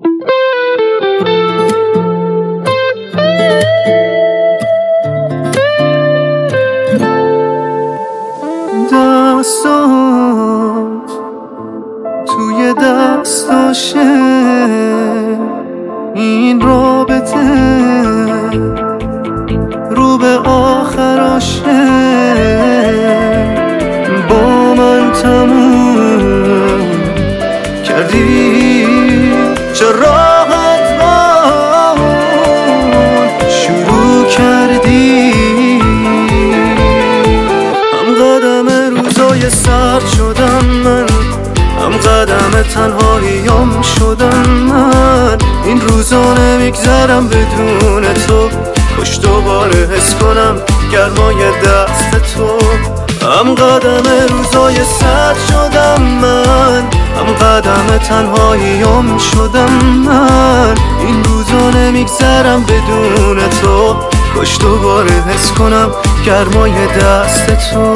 دستات توی دستاشه، این رابطه رو به آخراشه، با من تموم کردی چه راحت با شروع کردی. هم قدم روزای سرد شدم من، هم قدم تنهاییم شدم من. این روزا نمیگذرم بدون تو، خوش دوباره حس کنم گرمای دست تو. هم قدم روزای سرد شدم من، هم قدم تنهاییم شدم من. این روزا نمیگذرم بدون تو، خوش دوباره حس کنم گرمای دست تو.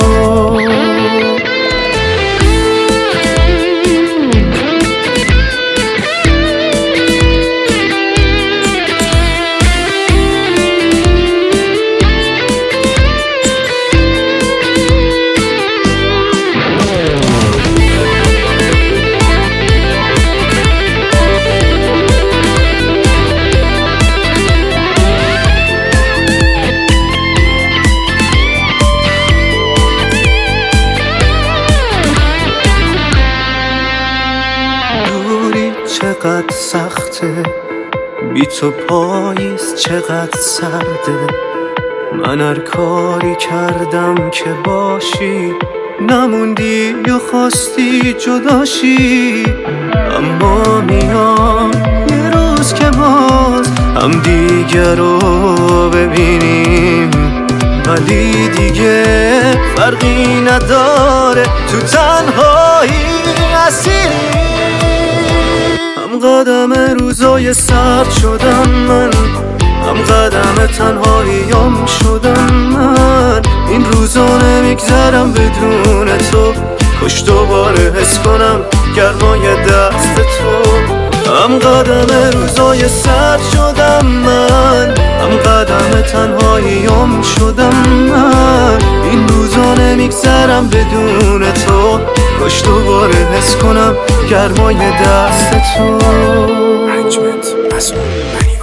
چقدر سخته بی تو، پاییز چقدر سرده. من هر کاری کردم که باشی، نموندی یا خواستی جداشی. اما میاد یه روز که باز هم دیگه رو ببینیم، ولی دیگه فرقی نداره تو تنهایی اسیری. هم قدم روزای سرد شدم من، هم قدم تنهاییم شدم من. این روزا نمیگذرم بدون تو، خوش دوباره حس کنم گرمای دست تو. هم قدم روزای سرد شدم من، هم قدم تنهاییم شدم من. این روزا نمیگذرم بدون تو، خوش دوباره حس کنم گرمای دست تو.